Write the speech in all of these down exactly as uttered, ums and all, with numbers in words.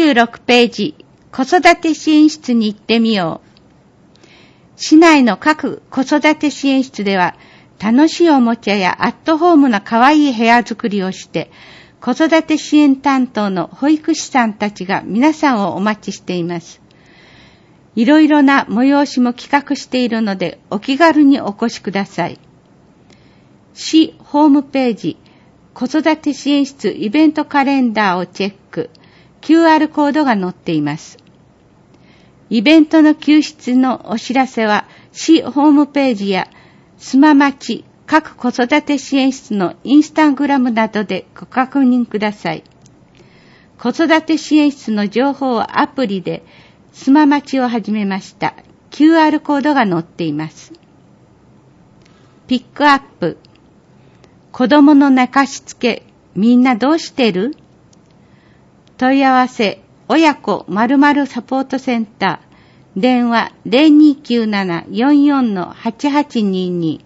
ゅうろくページ、子育て支援室に行ってみよう。市内の各子育て支援室では、楽しいおもちゃやアットホームな可愛い部屋作りをして、子育て支援担当の保育士さんたちが皆さんをお待ちしています。いろいろな催しも企画しているので、お気軽にお越しください。市ホームページ、子育て支援室イベントカレンダーをチェック、キューアール コードが載っています。イベントの休日のお知らせは、市ホームページやスマ町各子育て支援室のインスタグラムなどでご確認ください。子育て支援室の情報をアプリでスマ町を始めました。キューアール コードが載っています。ピックアップ。子供の寝かしつけ、みんなどうしてる？問い合わせ、親子〇〇サポートセンター。電話 ゼロにきゅうなな よんよん はちはちにに。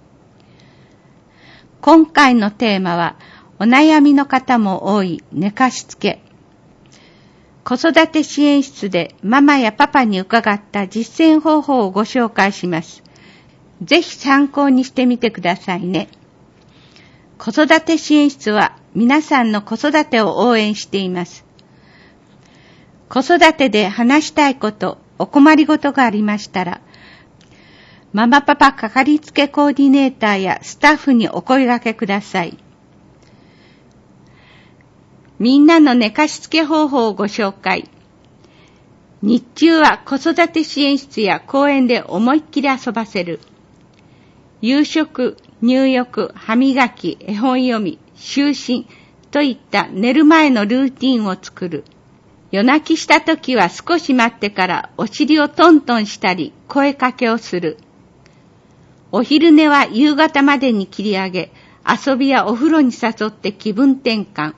今回のテーマは、お悩みの方も多い寝かしつけ。子育て支援室でママやパパに伺った実践方法をご紹介します。ぜひ参考にしてみてくださいね。子育て支援室は皆さんの子育てを応援しています。子育てで話したいこと、お困りごとがありましたら、ママパパかかりつけコーディネーターやスタッフにお声掛けください。みんなの寝かしつけ方法をご紹介。日中は子育て支援室や公園で思いっきり遊ばせる。夕食、入浴、歯磨き、絵本読み、就寝といった寝る前のルーティンを作る。夜泣きしたときは少し待ってからお尻をトントンしたり声かけをする。お昼寝は夕方までに切り上げ、遊びやお風呂に誘って気分転換。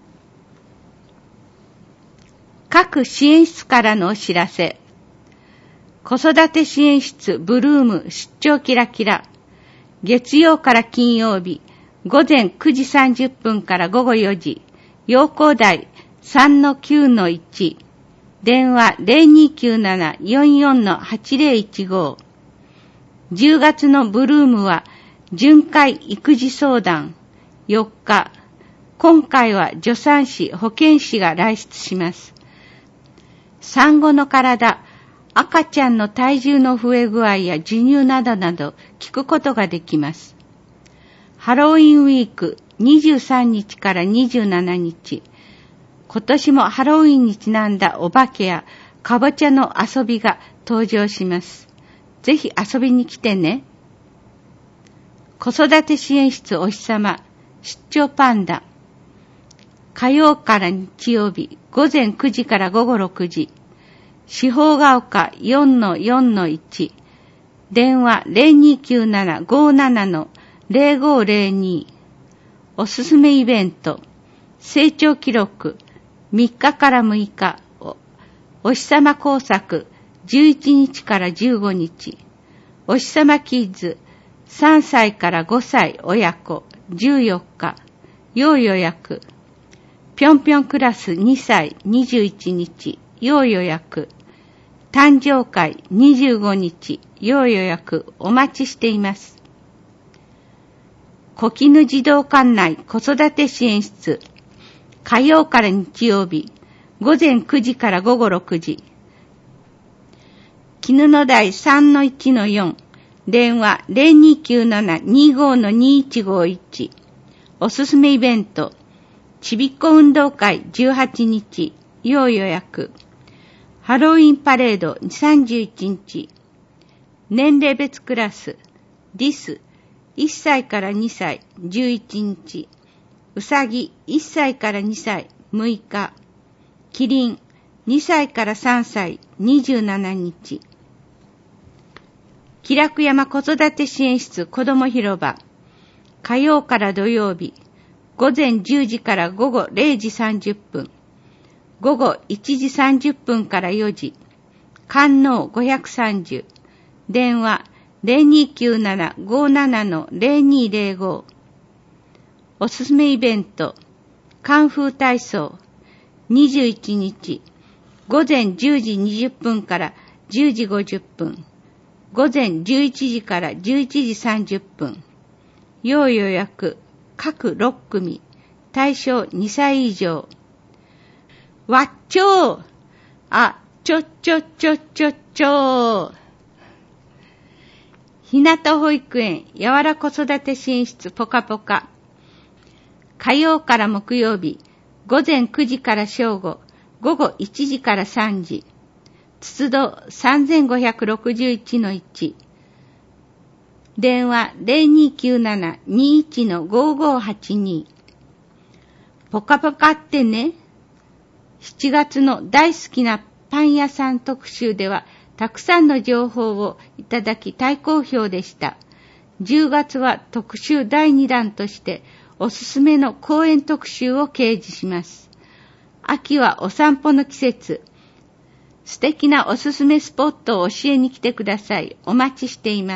各支援室からのお知らせ。子育て支援室ブルーム出張キラキラ。月曜から金曜日、午前くじさんじゅっぷんから午後よじ。陽光台 さんのきゅうのいち。電話 ゼロにきゅうなな よんよん はちゼロいちご。じゅうがつのブルームは巡回育児相談よっか。今回は助産師、保健師が来室します。産後の体、赤ちゃんの体重の増え具合や授乳などなど聞くことができます。ハロウィンウィークにじゅうさんにちからにじゅうしちにち。今年もハロウィンにちなんだお化けやかぼちゃの遊びが登場します。ぜひ遊びに来てね。子育て支援室お日様、出張パンダ。火曜から日曜日、午前くじから午後ろくじ。四方が丘 よんのよんのいち。電話 ゼロにきゅうなな ごーなな ゼロごーゼロに。おすすめイベント。成長記録。みっかからむいか。お, お日様工作。じゅういちにちからじゅうごにち。お日様キッズ。さんさいからごさい親子。じゅうよっか。要予約。ぴょんぴょんクラスにさいにじゅういちにち。要予約。誕生会にじゅうごにち。要予約。お待ちしています。小絹児童館内子育て支援室。火曜から日曜日。午前くじから午後ろくじ。絹の台 さんのいちのよん。電話 ゼロにきゅうなな にごのにいちごいち。おすすめイベント。ちびっこ運動会じゅうはちにち。要予約。ハロウィンパレードさんじゅういちにち。年齢別クラス。ディスいっさいからにさいじゅういちにち。うさぎいっさいからにさいむいか。キリンにさいからさんさいにじゅうしちにち。気楽山子育て支援室子ども広場。火曜から土曜日。午前じゅうじから午後れいじさんじゅっぷん。午後いちじさんじゅっぷんからよじ。観音ごひゃくさんじゅう。電話 ゼロにきゅうなな ごーなな ゼロにゼロご。おすすめイベント。カンフー体操。 にじゅういちにち、ごぜんじゅうじにじゅっぷんからじゅうじごじゅっぷん、ごぜんじゅういちじからじゅういちじさんじゅっぷん、要予約、各ろっくみ、対象にさい以上。わっちょーあ、ちょちょちょちょちょー。ひなた保育園やわら子育て支援室ぽかぽか。火曜から木曜日、ごぜんくじから正午、ごごいちじからさんじ。つつど さんぜんごひゃくろくじゅういちのいち。電話 ゼロにきゅうなな にいち ごごはちに。ぽかぽかってね。しちがつの大好きなパン屋さん特集ではたくさんの情報をいただき大好評でした。じゅうがつは特集だいにだんとしておすすめの公園特集を掲示します。秋はお散歩の季節。素敵なおすすめスポットを教えに来てください。お待ちしています。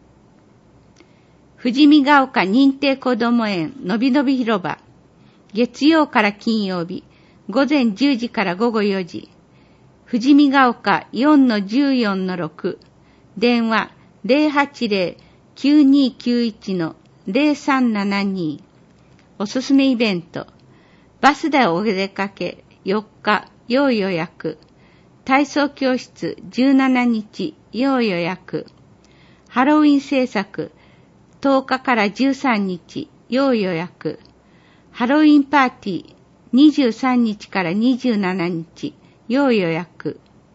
富士見ヶ丘認定こども園のびのび広場。月曜から金曜日、ごぜんじゅうじからごごよじ。富士見ヶ丘 よんのじゅうよんのろく。電話 ゼロはちゼロ きゅうにきゅういち ゼロさんななに。おすすめイベント。バスでお出かけよっか要予約。体操教室じゅうしちにち要予約。ハロウィン制作とおかからじゅうさんにち要予約。ハロウィンパーティーにじゅうさんにちからにじゅうしちにち要予約。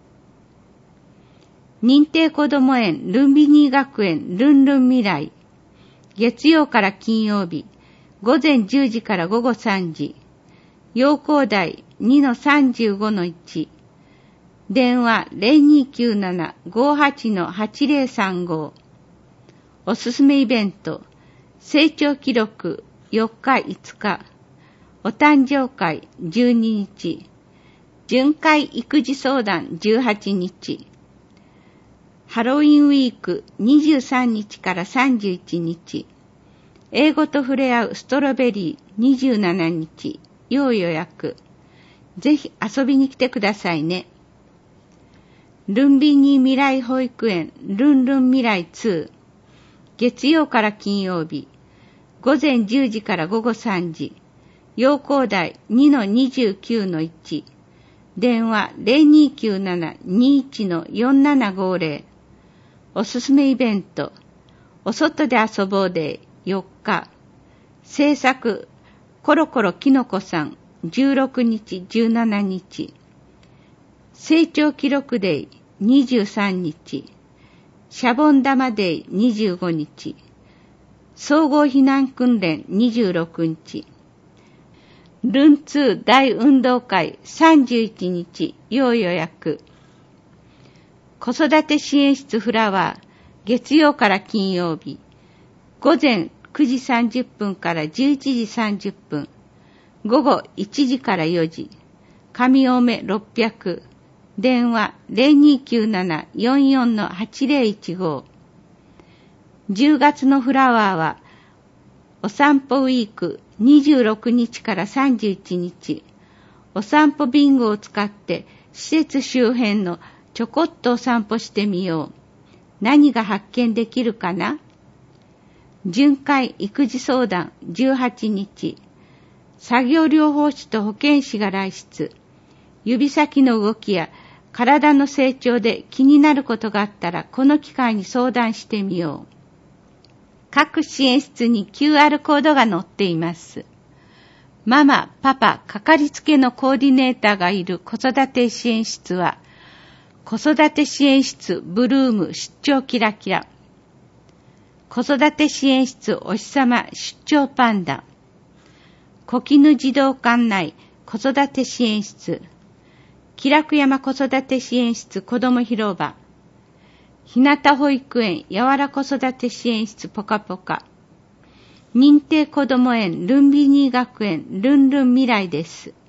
認定こども園ルンビニー学園ルンルン未来。月曜から金曜日、ごぜんじゅうじからごごさんじ。陽光台 にのさんじゅうごのいち。電話 ゼロにきゅうなな ごはちのはちゼロさんご。おすすめイベント。成長記録よっかいつか。お誕生会じゅうににち。巡回育児相談じゅうはちにち。ハロウィンウィークにじゅうさんにちからさんじゅういちにち。英語と触れ合うストロベリーにじゅうしちにち。要予約。ぜひ遊びに来てくださいね。ルンビニー未来保育園ルンルン未来に。月曜から金曜日、ごぜんじゅうじからごごさんじ。陽光台 にのにじゅうきゅうのいち。電話 ゼロにきゅうなな にいちのよんななごゼロ。おすすめイベント。お外で遊ぼうデーよっか。制作コロコロきのこさんじゅうろくにちじゅうしちにち。成長記録デーにじゅうさんにち。シャボン玉デーにじゅうごにち。総合避難訓練にじゅうろくにち。ルンに大運動会さんじゅういちにち要予約。子育て支援室フラワー月曜から金曜日、ごぜんくじさんじゅっぷんからじゅういちじさんじゅっぷん、ごごいちじからよじ。上尾目ろっぴゃく。電話 ゼロにきゅうなな よんよんのはちゼロいちご。じゅうがつのフラワーはお散歩ウィークにじゅうろくにちからさんじゅういちにち。お散歩ビンゴを使って施設周辺のちょこっとお散歩してみよう。何が発見できるかな？巡回育児相談じゅうはちにち。作業療法士と保健師が来室。指先の動きや体の成長で気になることがあったらこの機会に相談してみよう。各支援室に キューアール コードが載っています。ママ、パパ、かかりつけのコーディネーターがいる子育て支援室は、子育て支援室ブルーム出張キラキラ。子育て支援室お日様出張パンダ。小絹児童館内子育て支援室。気楽山子育て支援室子ども広場。ひなた保育園やわら子育て支援室ぽかぽか。認定こども園ルンビニー学園ルンルン未来です。